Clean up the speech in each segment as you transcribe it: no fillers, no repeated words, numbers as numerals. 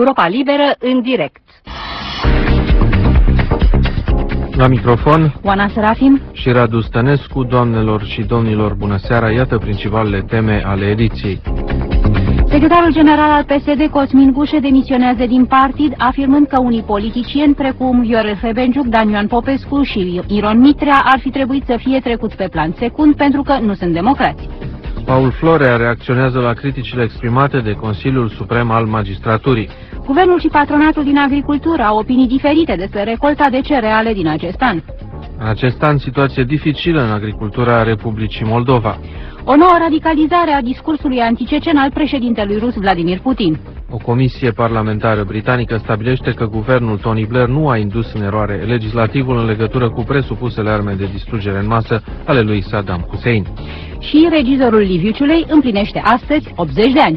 Europa Liberă în direct. La microfon, Oana Serafim și Radu Stănescu. Doamnelor și domnilor, bună seara, iată principalele teme ale ediției. Secretarul general al PSD, Cosmin Gușă, demisionează din partid, afirmând că unii politicieni, precum Viorel Hrebenciuc, Dan Ioan Popescu și Miron Mitrea, ar fi trebuit să fie trecuți pe plan secund pentru că nu sunt democrați. Paul Florea reacționează la criticile exprimate de Consiliul Suprem al Magistraturii. Guvernul și patronatul din agricultură au opinii diferite despre recolta de cereale din acest an. În acest an, situație dificilă în agricultura Republicii Moldova. O nouă radicalizare a discursului anticecen al președintelui rus Vladimir Putin. O comisie parlamentară britanică stabilește că guvernul Tony Blair nu a indus în eroare legislativul în legătură cu presupusele arme de distrugere în masă ale lui Saddam Hussein. Și regizorul Liviu Ciulei împlinește astăzi 80 de ani.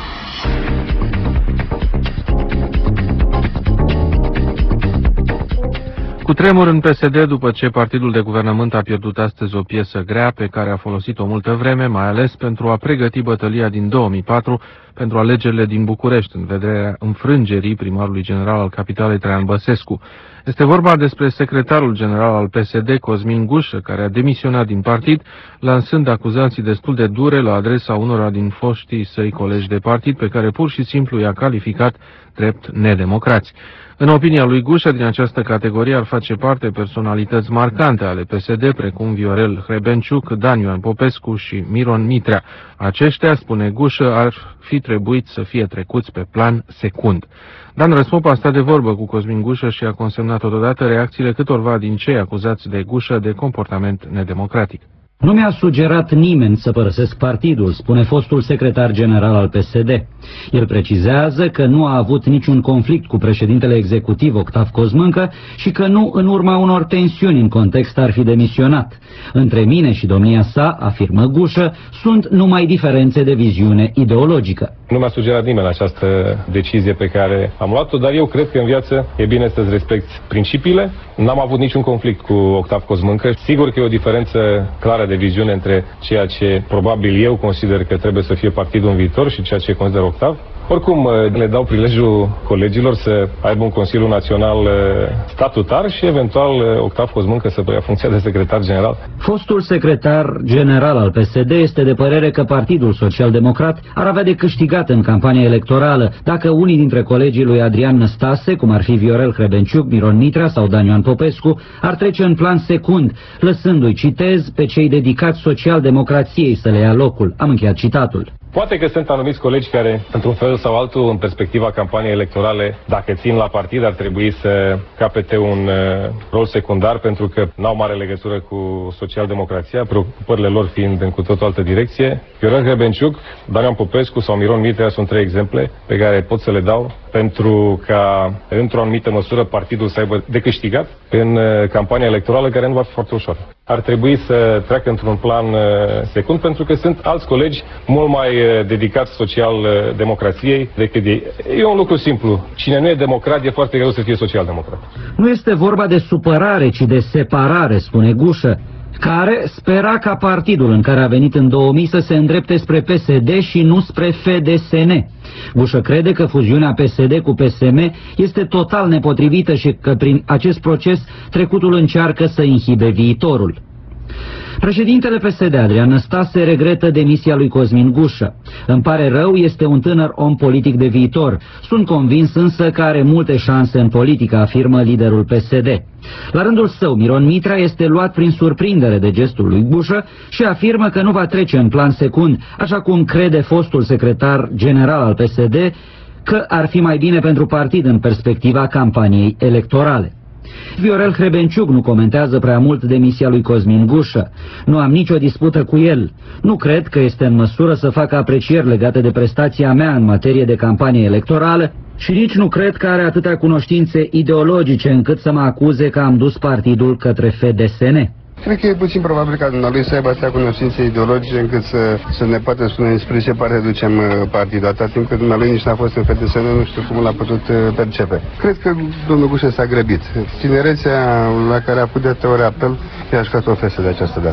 Cu tremur în PSD după ce partidul de guvernământ a pierdut astăzi o piesă grea pe care a folosit-o multă vreme, mai ales pentru a pregăti bătălia din 2004 pentru alegerile din București, în vederea înfrângerii primarului general al capitalei Traian Băsescu. Este vorba despre secretarul general al PSD, Cosmin Gușă, care a demisionat din partid, lansând acuzații destul de dure la adresa unora din foștii săi colegi de partid, pe care pur și simplu i-a calificat drept nedemocrați. În opinia lui Gușă, din această categorie ar face parte personalități marcante ale PSD, precum Viorel Hrebenciuc, Dan Ioan Popescu și Miron Mitrea. Aceștia, spune Gușă, ar fi trebuit să fie trecuți pe plan secund. Dan Răspopa a stat de vorbă cu Cosmin Gușă și a consemnat totodată reacțiile câtorva din cei acuzați de Gușă de comportament nedemocratic. Nu mi-a sugerat nimeni să părăsesc partidul, spune fostul secretar general al PSD. El precizează că nu a avut niciun conflict cu președintele executiv Octav Cosmâncă și că nu în urma unor tensiuni în context ar fi demisionat. Între mine și domnia sa, afirmă Gușă, sunt numai diferențe de viziune ideologică. Nu mi-a sugerat nimeni această decizie pe care am luat-o, dar eu cred că în viață e bine să-ți respecti principiile. N-am avut niciun conflict cu Octav Cosmâncă. Sigur că e o diferență clară de viziune între ceea ce probabil eu consider că trebuie să fie partidul în viitor și ceea ce consider Octav. Oricum, le dau prilejul colegilor să aibă un Consiliu Național statutar și eventual Octav Cosmâncă să preia funcția de secretar general. Fostul secretar general al PSD este de părere că Partidul Social-Democrat ar avea de câștigat în campania electorală dacă unii dintre colegii lui Adrian Năstase, cum ar fi Viorel Hrebenciuc, Miron Mitrea sau Dan Ioan Popescu, ar trece în plan secund, lăsându-i, citez, pe cei dedicați social-democrației să le ia locul. Am încheiat citatul. Poate că sunt anumiți colegi care, într-un fel sau altul, în perspectiva campaniei electorale, dacă țin la partid, ar trebui să capete un rol secundar, pentru că n-au mare legătură cu social-democrația, preocupările lor fiind în cu totul altă direcție. Viorel Hrebenciuc, Dan Ioan Popescu sau Miron Mitrea sunt trei exemple pe care pot să le dau pentru ca, într-o anumită măsură, partidul să aibă de câștigat în campania electorală, care nu va fi foarte ușoară. Ar trebui să treacă într-un plan secund, pentru că sunt alți colegi mult mai dedicați social-democrației decât ei. E un lucru simplu. Cine nu e democrat, e foarte greu să fie social-democrat. Nu este vorba de supărare, ci de separare, spune Gușă, care spera ca partidul în care a venit în 2000 să se îndrepte spre PSD și nu spre FDSN. Gușă crede că fuziunea PSD cu PSM este total nepotrivită și că prin acest proces trecutul încearcă să inhibe viitorul. Președintele PSD, Adrian Năstase, regretă demisia lui Cosmin Gușă. Îmi pare rău, este un tânăr om politic de viitor. Sunt convins însă că are multe șanse în politică, afirmă liderul PSD. La rândul său, Miron Mitrea este luat prin surprindere de gestul lui Gușă și afirmă că nu va trece în plan secund, așa cum crede fostul secretar general al PSD, că ar fi mai bine pentru partid în perspectiva campaniei electorale. Viorel Hrebenciuc nu comentează prea mult demisia lui Cosmin Gușă. Nu am nicio dispută cu el. Nu cred că este în măsură să facă aprecieri legate de prestația mea în materie de campanie electorală și nici nu cred că are atâtea cunoștințe ideologice încât să mă acuze că am dus partidul către FDSN. Cred că e puțin probabil ca dumnealui să aibă atâtea cunoștințe ideologice încât să ne poată spune spre ce parte ducem partidul. Atâta timp că dumnealui nici n-a fost în FDSN, nu știu cum l-a putut percepe. Cred că domnul Gușă s-a grăbit. Tinerețea la care a putut de ori apel i-a jucat o fesă de această dată.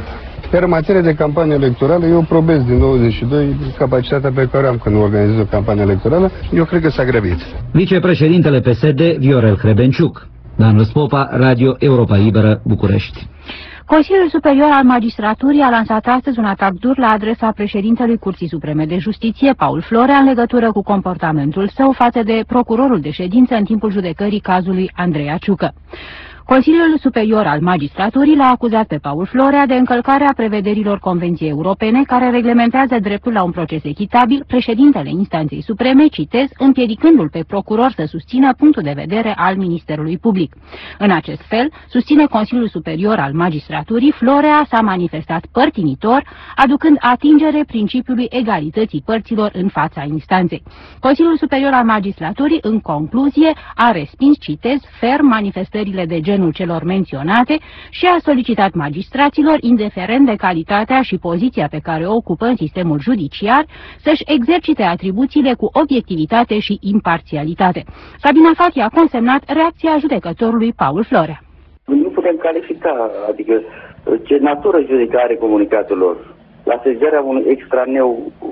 Iar în materie de campanie electorală, eu probez din 92 capacitatea pe care am când organizez o campanie electorală. Eu cred că s-a grăbit. Vicepreședintele PSD, Viorel Hrebenciuc. Dan Răspopa, Radio Europa Liberă, București. Consiliul Superior al Magistraturii a lansat astăzi un atac dur la adresa președintelui Curții Supreme de Justiție, Paul Florea, în legătură cu comportamentul său față de procurorul de ședință în timpul judecării cazului Andreea Ciucă. Consiliul Superior al Magistraturii l-a acuzat pe Paul Florea de încălcarea prevederilor Convenției Europene care reglementează dreptul la un proces echitabil, președintele Instanței Supreme, citez, împiedicându-l pe procuror să susțină punctul de vedere al Ministerului Public. În acest fel, susține Consiliul Superior al Magistraturii, Florea s-a manifestat părtinitor, aducând atingere principiului egalității părților în fața instanței. Consiliul Superior al Magistraturii, în concluzie, a respins, citez, ferm manifestările de gen celor menționate și a solicitat magistraților, indiferent de calitatea și poziția pe care o ocupă în sistemul judiciar, să-și exercite atribuțiile cu obiectivitate și imparțialitate. Sabina Fathi a consemnat reacția judecătorului Paul Florea. Nu putem califica, adică ce natură juridică are comunicatul lor. La sezarea unui extraneu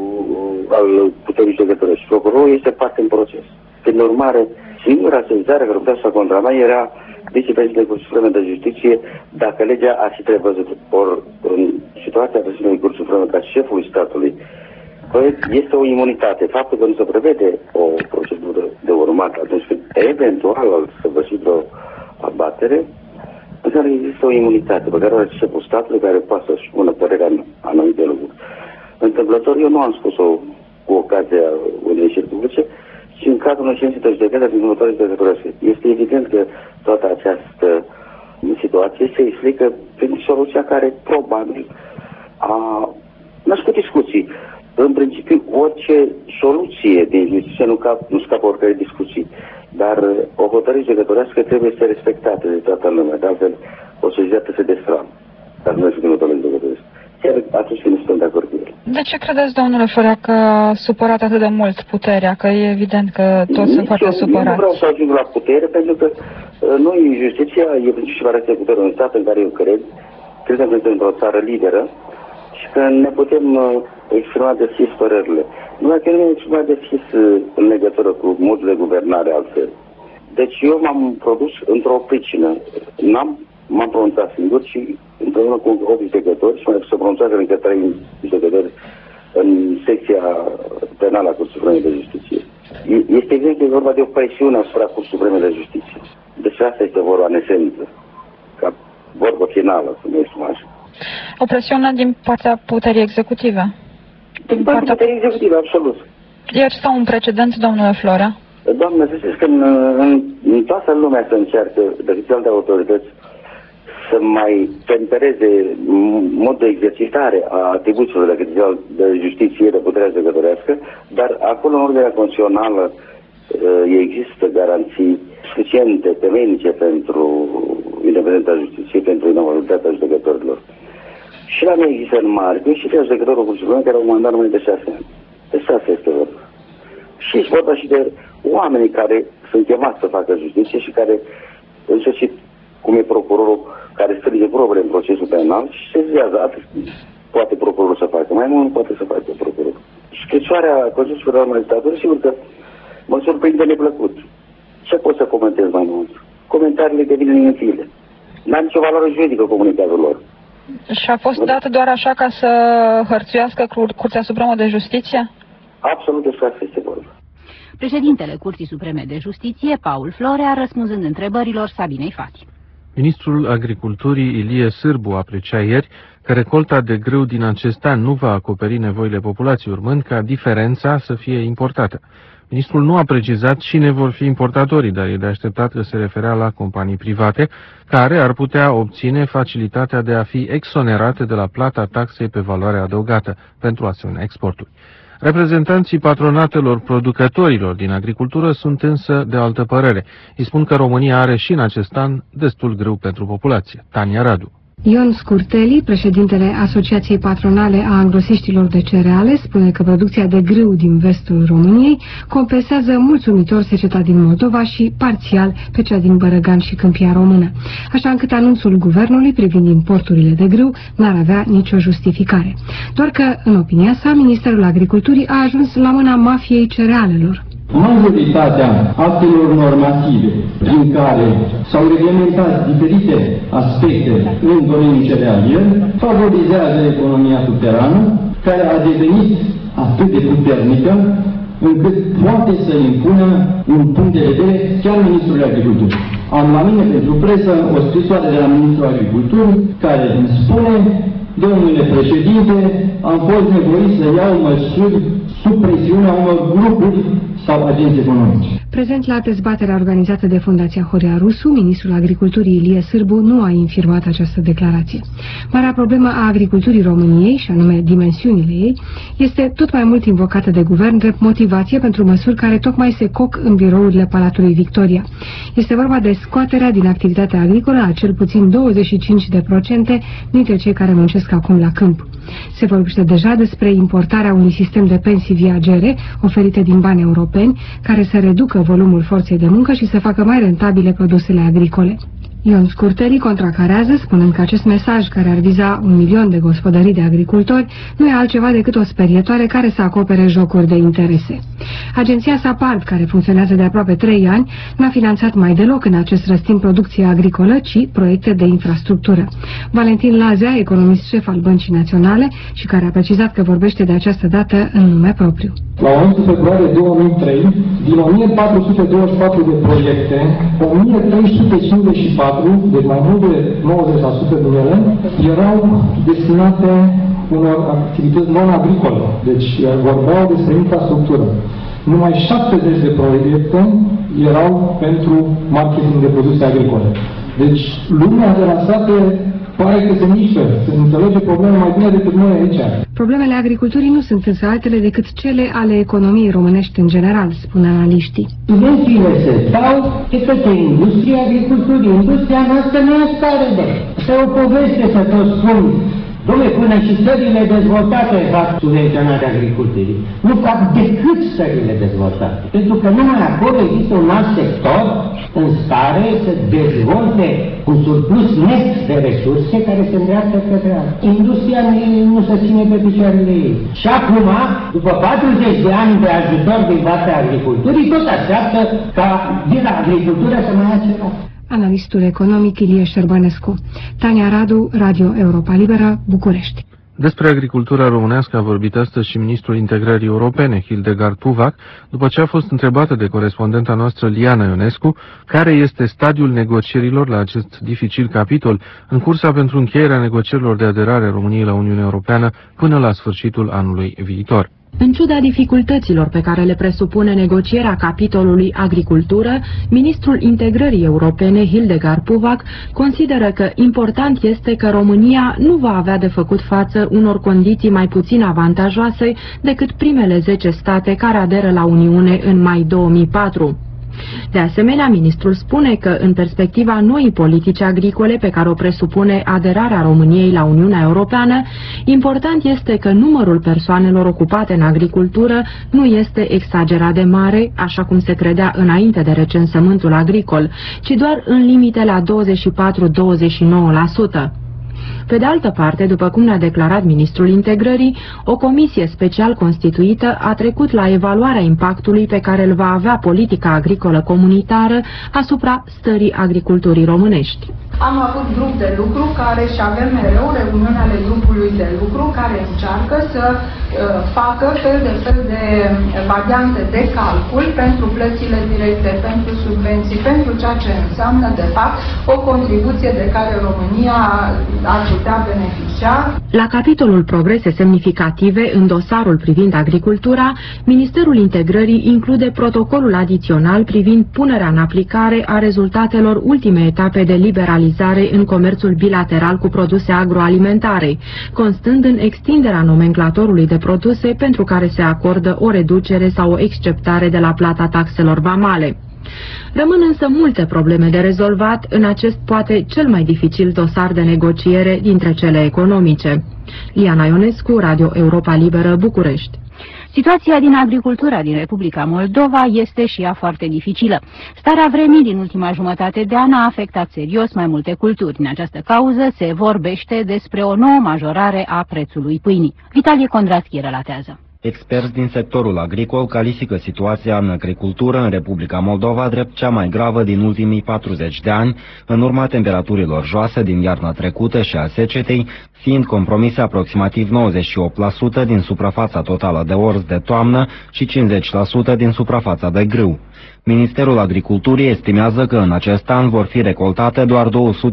al puterii judecătorești. Procurorul este parte în proces. Prin urmare, singura sezare care putea să facă contra mea era vicepreședintele Curții Supreme de Justiție, dacă legea ar fi prevăzută. Ori, în situația președintelui Curții Supreme ca șefului statului, este o imunitate. Faptul că nu se prevede o procedură de urmat atunci când eventual să vă și vreo abatere, în care există o imunitate pe care o are șeful statului, care poate să-și pună părerea în anumite lucruri. Întâmplător, eu nu am spus-o cu ocazia unei ieșiri publice, și în cazul unei ședințe de judecată din următoarea judecătorească. Este evident că toată această situație se explică prin soluția care probabil a născut discuții. În principiu, orice soluție din justiție nu scapă oricare discuții, dar o hotărâre judecătorească trebuie să fie respectată de toată lumea, de altfel o societate se destramă, dar nu este următoarea judecătorească. Chiar atunci când nu suntem de acord cu el. De ce credeți, domnule Florea, că a supărat atât de mult puterea? Că e evident că toți sunt foarte supărați. Eu nu vreau să ajung la putere, pentru că noi, justiția, e principala executoră în stat în care eu credem că suntem într-o țară liberă și că ne putem exprima deschis părerile. Numai că nu ne exprima deschis în legătură cu modul de guvernare altfel. Deci eu m-am produs într-o pricină. M-am pronunțat singur și împreună cu 8 judecători și mai să pronunțat încă 3 judecători în secția penală a Curții Supreme de Justiție. Este evident că e vorba de o presiune asupra Curții Supreme de Justiție. Deci asta este vorba în esență, ca vorbă finală, să ne exprim așa. O presiune din partea puterii executive? Din partea puterii executive, absolut. Este un precedent, domnule Florea? Doamne, să știți că în toată lumea se încearcă de câte autorități să mai tempereze mod de exercitare a atribuțiilor de justiție, de puterea judecătorească, dar acolo în ordinea constituțională există garanții suficiente, temeinice pentru independența justiției, pentru inabilitatea judecătorilor. Și la noi există în mare, și fie judecătorul Curții Supreme care au un mandat numai de 6 ani. Deci asta este vorba. Și este vorba și de oamenii care sunt chemați să facă justiție și care, în sfârșit, cum e procurorul care strige probe în procesul penal și se zizează. Atât poate procurorul să facă, mai mult nu poate să facă procurorul. Scrisoarea Consiliului Superior al Magistraturii, sigur că mă surprinde neplăcut. Ce pot să comentez mai mult? Comentariile devin inutile. N-a nicio valoare juridică comunicatul lor. Și a fost dat doar așa ca să hărțuiască Curtea Supremă de Justiție? Absolut despre asta este vorba. Președintele Curții Supreme de Justiție, Paul Florea, răspunzând întrebărilor Sabinei Fathi. Ministrul Agriculturii Ilie Sârbu aprecia ieri că recolta de grâu din acest an nu va acoperi nevoile populației, urmând ca diferența să fie importată. Ministrul nu a precizat cine vor fi importatorii, dar e de așteptat că se referea la companii private, care ar putea obține facilitatea de a fi exonerate de la plata taxei pe valoare adăugată pentru asemenea exporturi. Reprezentanții patronatelor producătorilor din agricultură sunt însă de altă părere. Îi spun că România are și în acest an destul grâu pentru populație. Tania Radu. Ion Scurteli, președintele Asociației Patronale a Angrosiștilor de Cereale, spune că producția de grâu din vestul României compensează mulțumitor seceta din Moldova și parțial pe cea din Bărăgan și Câmpia Română, așa încât anunțul guvernului privind importurile de grâu n-ar avea nicio justificare. Doar că, în opinia sa, Ministerul Agriculturii a ajuns la mâna mafiei cerealelor. Majoritatea actelor normative prin care s-au reglementat diferite aspecte în domeniul cerealier favorizează economia subterană, care a devenit atât de puternică încât poate să impună un punct de vedere chiar Ministrului Agriculturii. Am la mine pentru presă o scrisoare de la Ministrul Agriculturii care îmi spune: domnule președinte, am fost nevoit să iau măsuri sub presiunea unor grupuri sau agenți economici. Prezent la dezbaterea organizată de Fundația Horea Rusu, ministrul Agriculturii Ilie Sârbu nu a infirmat această declarație. Marea problemă a agriculturii României, și anume dimensiunile ei, este tot mai mult invocată de guvern drept motivație pentru măsuri care tocmai se coc în birourile Palatului Victoria. Este vorba de scoaterea din activitatea agricolă a cel puțin 25% dintre cei care muncesc acum la câmp. Se vorbește deja despre importarea unui sistem de pensii viagere oferite din bani europeni, care să reducă volumul forței de muncă și să facă mai rentabile produsele agricole. Ion Scurteli contracarează, spunând că acest mesaj, care ar viza 1 milion de gospodării de agricultori, nu e altceva decât o sperietoare care să acopere jocuri de interese. Agenția SAPARD, care funcționează de aproape 3 ani, n-a finanțat mai deloc în acest răstimp producție agricolă, ci proiecte de infrastructură. Valentin Lazea, economist șef al Băncii Naționale și care a precizat că vorbește de această dată în nume propriu. La 11 februarie 2003, din 1424 de proiecte, 1354, deci mai mult de 90% din ele, erau destinate unor activități non-agricole. Deci vorbeau despre infrastructură. Numai 70 de proiecte erau pentru marketing de produse agricole. Deci lumea de la sate pare că se mișcă, se înțelege problema mai bine decât noi aici. Problemele agriculturii nu sunt însă altele decât cele ale economiei românești în general, spun analiștii. Subvențiile se dau de către industria agriculturii. Industria noastră nu e stare de. Asta e o poveste să tot spun. Dom'le, până și țările dezvoltate fac subvenționarea agriculturii. Nu fac decât țările dezvoltate. Pentru că numai acolo există un alt sector în stare să dezvolte un surplus net de resurse care se îndreaptă către altă. Industria nu se ține pe picioarele ei. Și acum, după 40 de ani de ajutor din partea agriculturii, tot așteaptă ca din agricultură să mai ia ceva. Analistul economic Ilie Șerbanescu. Tania Radu, Radio Europa Liberă, București. Despre agricultura românească a vorbit astăzi și ministrul integrării europene, Hildegard Puvac, după ce a fost întrebată de corespondenta noastră Liana Ionescu care este stadiul negocierilor la acest dificil capitol în cursa pentru încheierea negocierilor de aderare a României la Uniunea Europeană până la sfârșitul anului viitor. În ciuda dificultăților pe care le presupune negocierea capitolului agricultură, ministrul integrării europene, Hildegard Puvac, consideră că important este că România nu va avea de făcut față unor condiții mai puțin avantajoase decât primele 10 state care aderă la Uniune în mai 2004. De asemenea, ministrul spune că, în perspectiva noii politici agricole pe care o presupune aderarea României la Uniunea Europeană, important este că numărul persoanelor ocupate în agricultură nu este exagerat de mare, așa cum se credea înainte de recensământul agricol, ci doar în limite la 24-29%. Pe de altă parte, după cum ne-a declarat ministrul integrării, o comisie special constituită a trecut la evaluarea impactului pe care îl va avea politica agricolă comunitară asupra stării agriculturii românești. Am avut grup de lucru care și avem mereu reuniuni ale grupului de lucru care încearcă să facă fel de variante de calcul pentru plățile directe, pentru subvenții, pentru ceea ce înseamnă de fapt o contribuție de care România ar putea beneficia. La capitolul progrese semnificative în dosarul privind agricultura, Ministerul Integrării include protocolul adițional privind punerea în aplicare a rezultatelor ultimei etape de liberalizare în comerțul bilateral cu produse agroalimentare, constând în extinderea nomenclatorului de produse pentru care se acordă o reducere sau o exceptare de la plata taxelor vamale. Rămân însă multe probleme de rezolvat în acest poate cel mai dificil dosar de negociere dintre cele economice. Liana Ionescu, Radio Europa Liberă, București. Situația din agricultura din Republica Moldova este și ea foarte dificilă. Starea vremii din ultima jumătate de an a afectat serios mai multe culturi. În această cauză se vorbește despre o nouă majorare a prețului pâinii. Vitalie Condraschi relatează. Experți din sectorul agricol califică situația în agricultură în Republica Moldova drept cea mai gravă din ultimii 40 de ani, în urma temperaturilor joase din iarna trecută și a secetei, fiind compromise aproximativ 98% din suprafața totală de orz de toamnă și 50% din suprafața de grâu. Ministerul Agriculturii estimează că în acest an vor fi recoltate doar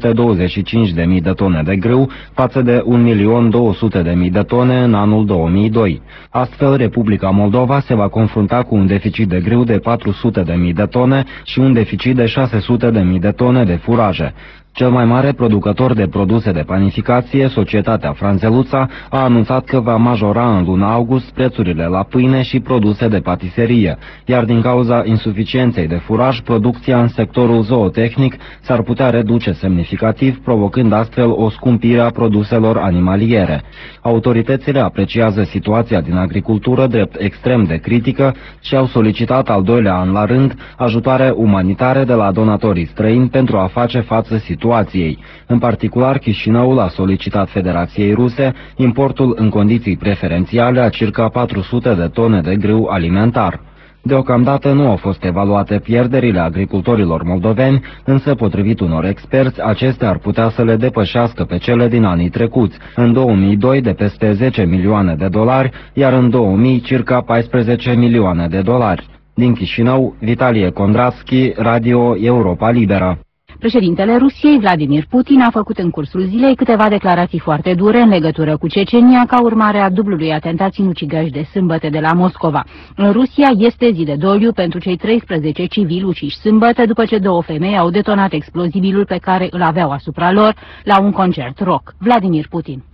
225.000 de tone de grâu, față de 1.200.000 de tone în anul 2002. Astfel, Republica Moldova se va confrunta cu un deficit de grâu de 400.000 de tone și un deficit de 600.000 de tone de furaje. Cel mai mare producător de produse de panificație, societatea Franzeluța, a anunțat că va majora în luna august prețurile la pâine și produse de patiserie, iar din cauza insuficienței de furaj, producția în sectorul zootehnic s-ar putea reduce semnificativ, provocând astfel o scumpire a produselor animaliere. Autoritățile apreciază situația din agricultură drept extrem de critică și au solicitat al doilea an la rând ajutoare umanitare de la donatorii străini pentru a face față situației. În particular, Chișinăul a solicitat Federației Ruse importul în condiții preferențiale a circa 400 de tone de grâu alimentar. Deocamdată nu au fost evaluate pierderile agricultorilor moldoveni, însă, potrivit unor experți, acestea ar putea să le depășească pe cele din anii trecuți, în 2002 de peste 10 milioane de dolari, iar în 2000 circa 14 milioane de dolari. Din Chișinău, Vitalie Condraschi, Radio Europa Liberă. Președintele Rusiei, Vladimir Putin, a făcut în cursul zilei câteva declarații foarte dure în legătură cu Cecenia ca urmare a dublului atentat sinucigaș de sâmbătă de la Moscova. În Rusia este zi de doliu pentru cei 13 civili uciși sâmbătă după ce două femei au detonat explozibilul pe care îl aveau asupra lor la un concert rock. Vladimir Putin.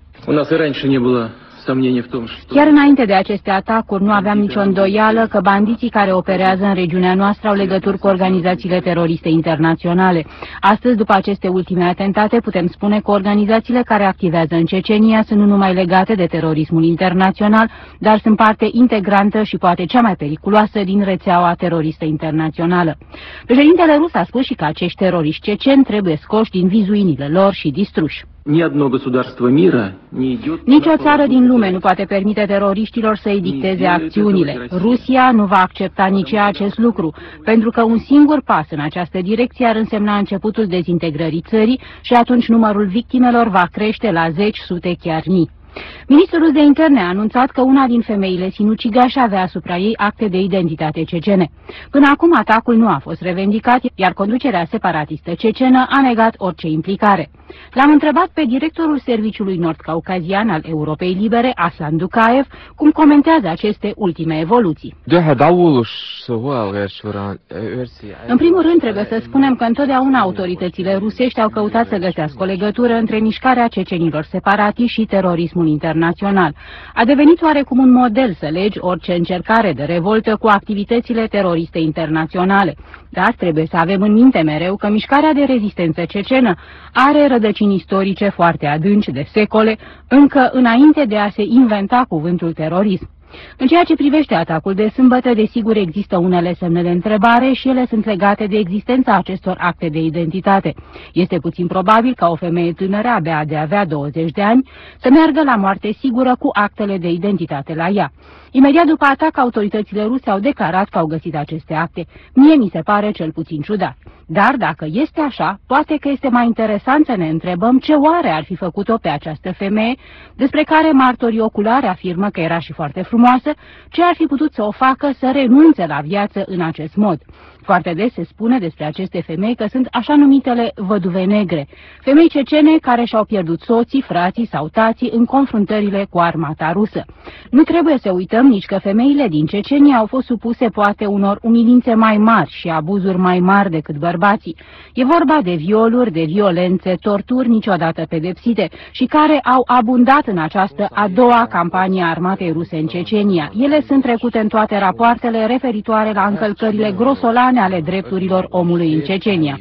Chiar înainte de aceste atacuri nu aveam nicio îndoială că bandiții care operează în regiunea noastră au legături cu organizațiile teroriste internaționale. Astăzi, după aceste ultime atentate, putem spune că organizațiile care activează în Cecenia sunt nu numai legate de terorismul internațional, dar sunt parte integrantă și poate cea mai periculoasă din rețeaua teroristă internațională. Președintele rus a spus și că acești teroriști ceceni trebuie scoși din vizuinile lor și distruși. Nici o țară din lume nu poate permite teroriștilor să-i dicteze acțiunile. Rusia nu va accepta nici ea acest lucru, pentru că un singur pas în această direcție ar însemna începutul dezintegrării țării și atunci numărul victimelor va crește la zeci, sute, chiar mii. Ministrul de Interne a anunțat că una din femeile sinucigașe avea asupra ei acte de identitate cecene. Până acum atacul nu a fost revendicat, iar conducerea separatistă cecenă a negat orice implicare. L-am întrebat pe directorul Serviciului Nord-Caucazian al Europei Libere, Aslan Dukaev, cum comentează aceste ultime evoluții. În primul rând trebuie să spunem că întotdeauna autoritățile rusești au căutat să găsească o legătură între mișcarea cecenilor separatiști și terorismul internațional. A devenit oarecum un model să legi orice încercare de revoltă cu activitățile teroriste internaționale. Dar trebuie să avem în minte mereu că mișcarea de rezistență cecenă are rădăcini istorice foarte adânci de secole, încă înainte de a se inventa cuvântul terorism. În ceea ce privește atacul de sâmbătă, desigur există unele semne de întrebare și ele sunt legate de existența acestor acte de identitate. Este puțin probabil ca o femeie tânără, abia de avea 20 de ani, să meargă la moarte sigură cu actele de identitate la ea. Imediat după atac, autoritățile ruse au declarat că au găsit aceste acte. Mie mi se pare cel puțin ciudat. Dar dacă este așa, poate că este mai interesant să ne întrebăm ce oare ar fi făcut-o pe această femeie, despre care martorii oculari afirmă că era și foarte frumoasă, ce ar fi putut să o facă să renunțe la viață în acest mod. Foarte des se spune despre aceste femei că sunt așa numitele văduve negre, femei cecene care și-au pierdut soții, frații sau tații în confruntările cu armata rusă. Nu trebuie să uităm nici că femeile din Cecenia au fost supuse poate unor umilințe mai mari și abuzuri mai mari decât bărbații. bărbații. E vorba de violuri, de violențe, torturi niciodată pedepsite și care au abundat în această a doua campanie a armatei ruse în Cecenia. Ele sunt trecute în toate rapoartele referitoare la încălcările grosolane ale drepturilor omului în Cecenia.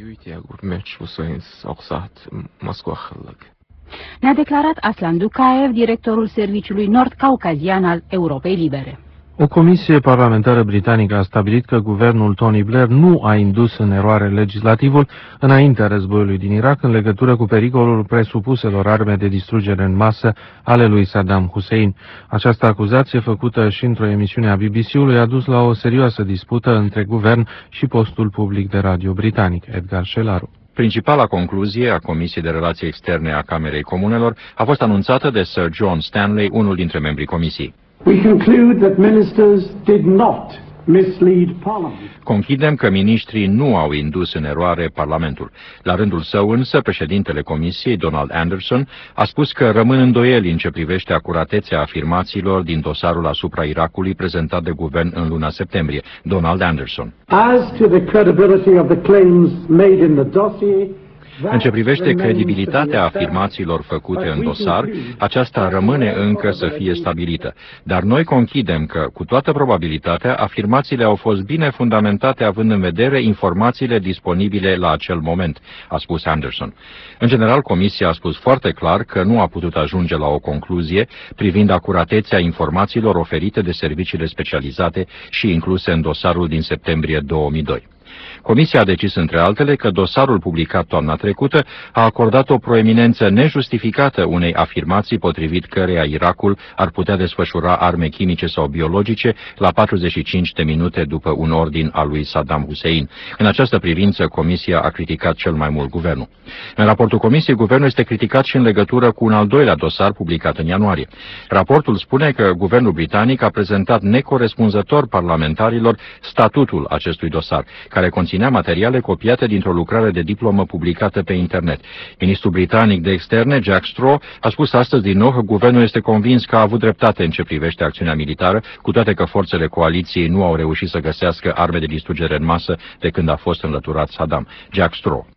Ne-a declarat Aslan Dukaev, directorul Serviciului Nord-Caucazian al Europei Libere. O comisie parlamentară britanică a stabilit că guvernul Tony Blair nu a indus în eroare legislativul înaintea războiului din Irak în legătură cu pericolul presupuselor arme de distrugere în masă ale lui Saddam Hussein. Această acuzație, făcută și într-o emisiune a BBC-ului, a dus la o serioasă dispută între guvern și postul public de radio britanic, Edgar Shelaru. Principala concluzie a Comisiei de Relații Externe a Camerei Comunelor a fost anunțată de Sir John Stanley, unul dintre membrii Comisiei. We conclude that ministers did not mislead Parliament. Conchidem că miniștrii nu au indus în eroare Parlamentul. La rândul său însă, președintele Comisiei, Donald Anderson, a spus că rămân îndoieli în ce privește acuratețea afirmațiilor din dosarul asupra Irakului prezentat de guvern în luna septembrie. Donald Anderson. As to the credibility of the claims made in the dossier, în ce privește credibilitatea afirmațiilor făcute în dosar, aceasta rămâne încă să fie stabilită. Dar noi conchidem că, cu toată probabilitatea, afirmațiile au fost bine fundamentate având în vedere informațiile disponibile la acel moment, a spus Anderson. În general, Comisia a spus foarte clar că nu a putut ajunge la o concluzie privind acuratețea informațiilor oferite de serviciile specializate și incluse în dosarul din septembrie 2002. Comisia a decis, între altele, că dosarul publicat toamna trecută a acordat o proeminență nejustificată unei afirmații potrivit căreia Irakul ar putea desfășura arme chimice sau biologice la 45 de minute după un ordin al lui Saddam Hussein. În această privință, Comisia a criticat cel mai mult guvernul. În raportul Comisiei, guvernul este criticat și în legătură cu un al doilea dosar publicat în ianuarie. Raportul spune că guvernul britanic a prezentat necorespunzător parlamentarilor statutul acestui dosar, care conținea materiale copiate dintr-o lucrare de diplomă publicată pe internet. Ministrul britanic de externe, Jack Straw, a spus astăzi din nou că guvernul este convins că a avut dreptate în ce privește acțiunea militară, cu toate că forțele coaliției nu au reușit să găsească arme de distrugere în masă de când a fost înlăturat Saddam. Jack Straw.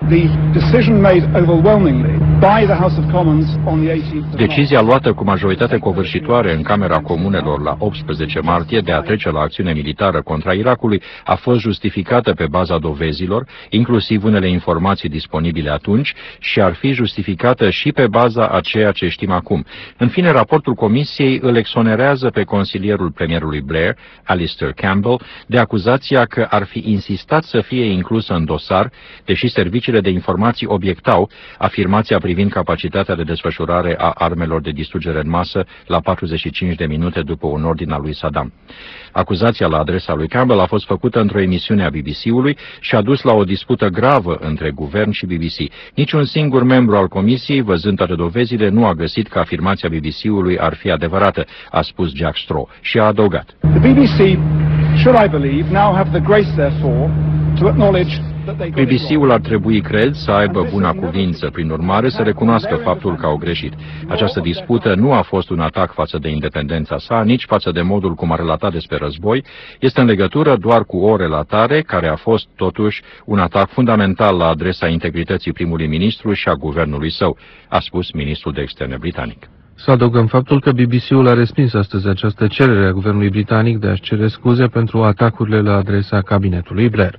Decizia luată cu majoritate covârșitoare în Camera Comunelor la 18 martie de a trece la acțiune militară contra Irakului a fost justificată pe baza dovezilor, inclusiv unele informații disponibile atunci, și ar fi justificată și pe baza a ceea ce știm acum. În fine, raportul Comisiei îl exonerează pe consilierul premierului Blair, Alistair Campbell, de acuzația că ar fi insistat să fie inclusă în dosar, deși serviciile de informații obiectau afirmația privind capacitatea de desfășurare a armelor de distrugere în masă la 45 de minute după un ordin al lui Saddam. Acuzația la adresa lui Campbell a fost făcută într-o emisiune a BBC-ului și a dus la o dispută gravă între guvern și BBC. Niciun singur membru al Comisiei, văzând toate dovezile, nu a găsit că afirmația BBC-ului ar fi adevărată, a spus Jack Straw, și a adăugat. The BBC, should I believe, now have the grace therefore to acknowledge. BBC-ul ar trebui, cred, să aibă buna cuvință, prin urmare să recunoască faptul că au greșit. Această dispută nu a fost un atac față de independența sa, nici față de modul cum a relatat despre război, este în legătură doar cu o relatare care a fost, totuși, un atac fundamental la adresa integrității primului ministru și a guvernului său, a spus ministrul de externe britanic. Să adăugăm faptul că BBC-ul a respins astăzi această cerere a guvernului britanic de a-și cere scuze pentru atacurile la adresa cabinetului Blair.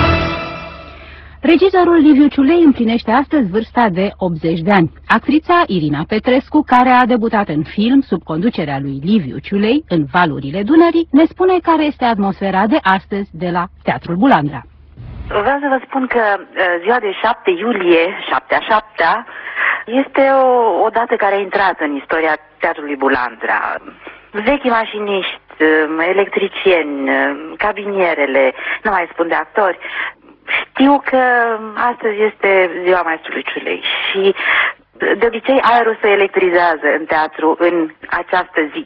Regizorul Liviu Ciulei împlinește astăzi vârsta de 80 de ani. Actrița Irina Petrescu, care a debutat în film sub conducerea lui Liviu Ciulei în Valurile Dunării, ne spune care este atmosfera de astăzi de la Teatrul Bulandra. Vreau să vă spun că ziua de 7 iulie, 7/7, este o dată care a intrat în istoria Teatrului Bulandra. Vechi mașiniști, electricieni, cabinierele, nu mai spun de actori. Știu că astăzi este ziua maestrului Ciulei și de obicei aerul se electrizează în teatru în această zi.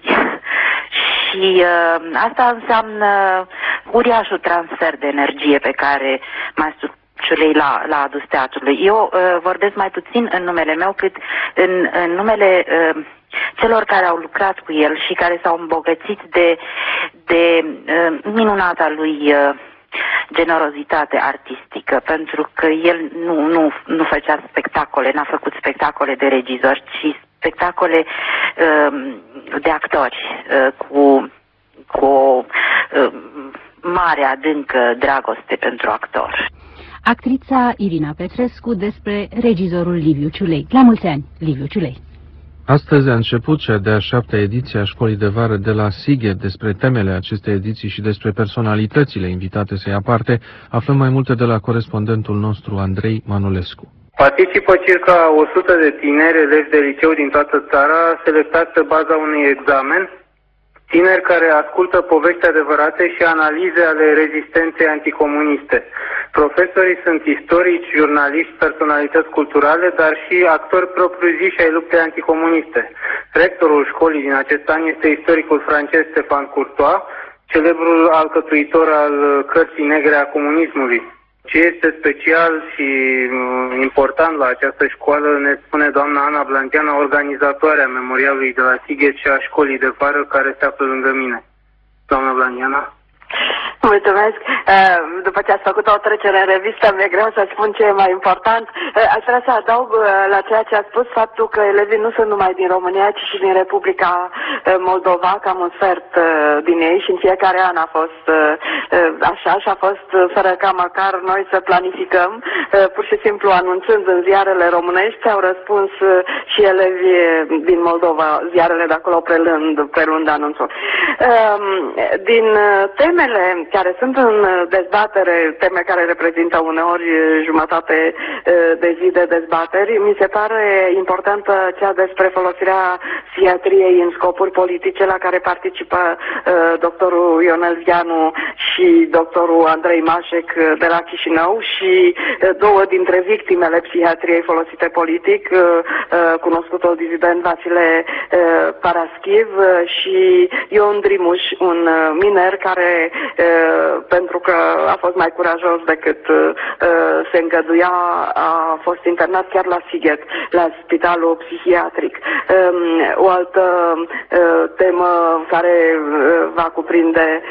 Și asta înseamnă uriașul transfer de energie pe care maestrul Ciulei l-a adus teatrului. Eu vorbesc mai puțin în numele meu cât în numele celor care au lucrat cu el și care s-au îmbogățit de minunata lui generozitate artistică, pentru că el nu făcea spectacole, n-a făcut spectacole de regizori, ci spectacole de actori cu o mare, adâncă dragoste pentru actor. Actrița Irina Petrescu despre regizorul Liviu Ciulei. La mulți ani, Liviu Ciulei! Astăzi a început cea de-a 7-a ediție a Școlii de Vară de la Sighet. Despre temele acestei ediții și despre personalitățile invitate să ia parte, aflăm mai multe de la corespondentul nostru Andrei Manolescu. Participă circa 100 de tineri, elevi de liceu din toată țara, selectați pe baza unui examen, tineri care ascultă povești adevărate și analize ale rezistenței anticomuniste. Profesorii sunt istorici, jurnaliști, personalități culturale, dar și actori propriu-ziși ai luptei anticomuniste. Rectorul școlii din acest an este istoricul francez Stéphane Courtois, celebrul alcătuitor al cărții negre a comunismului. Ce este special și important la această școală ne spune doamna Ana Blandiana, organizatoarea memorialului de la Sighet și a școlii de vară care se află lângă mine. Doamna Blandiana? Mulțumesc. După ce ați făcut o trecere în revistă, mi-e greu să spun ce e mai important. Aș vrea să adaug la ceea ce a spus faptul că elevii nu sunt numai din România, ci și din Republica Moldova, cam un sfert din ei, și în fiecare an a fost așa și a fost fără ca măcar noi să planificăm. Pur și simplu anunțând în ziarele românești, au răspuns și elevii din Moldova, ziarele de acolo prelând anunțul. Din temele care sunt în dezbatere, teme care reprezintă uneori jumătate de zi de dezbateri, mi se pare importantă cea despre folosirea psihiatriei în scopuri politice, la care participă doctorul Ionel Vianu și doctorul Andrei Mașec de la Chișinău și două dintre victimele psihiatriei folosite politic, cunoscutul dizident Vasile Paraschiv și Ion Drimuș, un miner care pentru că a fost mai curajos decât se îngăduia, a fost internat chiar la Sighet, la spitalul psihiatric. O altă temă care va cuprinde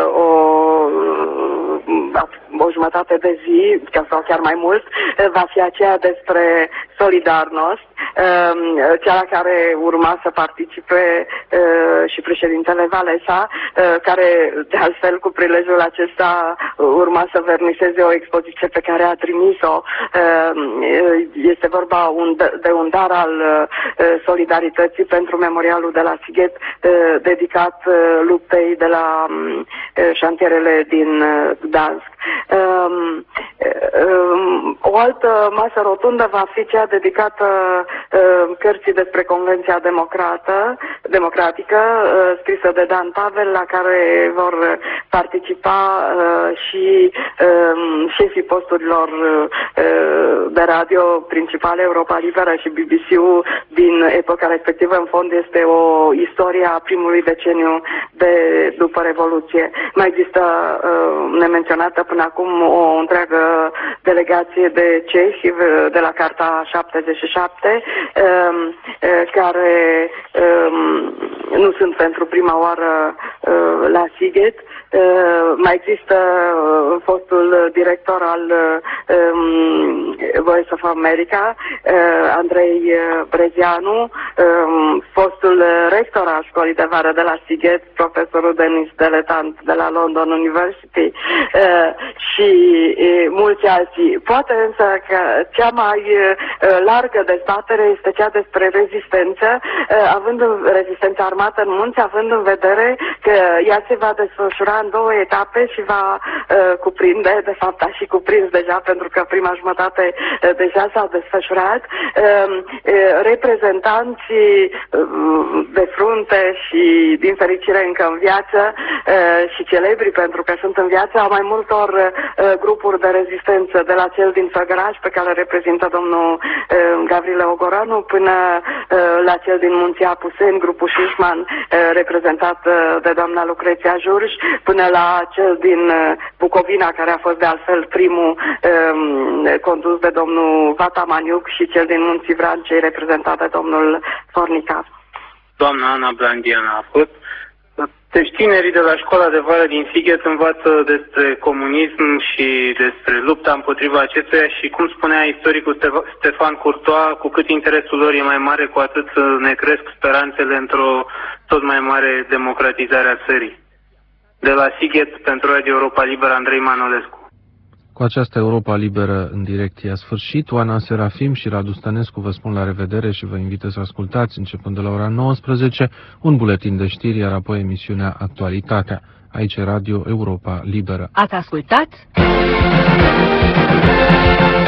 o jumătate de zi, sau chiar mai mult, va fi aceea despre Solidarność, cea la care urma să participe și președintele Walesa, care de altfel cu prilejul acesta urma să verniseze o expoziție pe care a trimis-o. Este vorba de un dar al solidarității pentru memorialul de la Sighet, dedicat luptei de la șantierele din Gdansk. O altă masă rotundă va fi cea dedicată cărții despre Convenția Democratică, scrisă de Dan Pavel, la care vor participa și șefii posturilor de radio principale, Europa Liberă și BBC-ul din epoca respectivă. În fond este o istorie a primului deceniu de după Revoluție. Mai există nemenționată până acum o întreagă delegație de cehi de la Carta 77, care nu sunt pentru prima oară la Sighet. Mai există fostul director al Voice of America, Andrei Brezianu, fostul rector al școlii de vară de la Sighet, profesorul Denis Deletant de la London University și mulți alții. Poate însă că cea mai largă dezbatere este cea despre rezistență, rezistența armată în munți, având în vedere că ea se va desfășura în două etape și va cuprinde, de fapt a și cuprins deja, pentru că prima jumătate deja s-a desfășurat, reprezentanții de frunte și din fericire încă în viață și celebri pentru că sunt în viață, a mai multor grupuri de rezistență, de la cel din Făgăraș pe care reprezintă domnul Gavrile Ogoranu, până la cel din Munții Apuseni, grupul Șișman, reprezentat de doamna Lucreția Jurș, până la cel din Bucovina, care a fost de altfel primul condus de domnul Vata Maniuc, și cel din Munții Vrancei, reprezentat de domnul Fornica. Doamna Ana Blandiana a fost Deci tinerii de la școala de vară din Sighet învață despre comunism și despre lupta împotriva acestuia și, cum spunea istoricul Stefan Courtois, cu cât interesul lor e mai mare, cu atât ne cresc speranțele într-o tot mai mare democratizare a țării. De la Sighet, pentru Radio Europa Liberă, Andrei Manolescu. Cu această Europa Liberă în direct a sfârșit. Oana Serafim și Radu Stănescu vă spun la revedere și vă invită să ascultați, începând de la ora 19, un buletin de știri, iar apoi emisiunea Actualitatea. Aici Radio Europa Liberă. Ați ascultat?